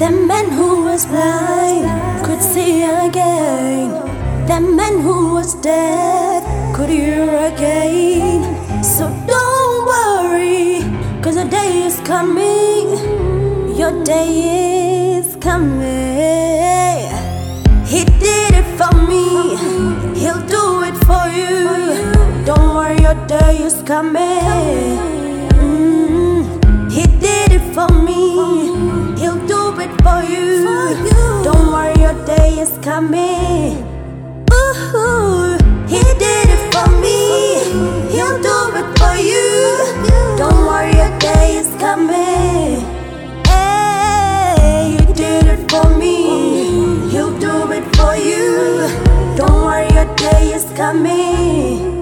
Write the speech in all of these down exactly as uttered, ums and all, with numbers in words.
The man who was blind could see again. The man who was deaf could hear again. So don't worry, cause your day is coming. Your day is coming. He did it for me, he'll do it for you. Don't worry, your day is coming. Mm. He did it for me, he'll do it for you. Don't worry, your day is coming. Ooh, he did it for me, he'll do it for you. Don't worry, your day is coming. Hey, he did it for me, he'll do it for you. Don't worry, your day is coming.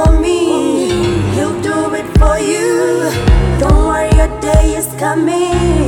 Coming.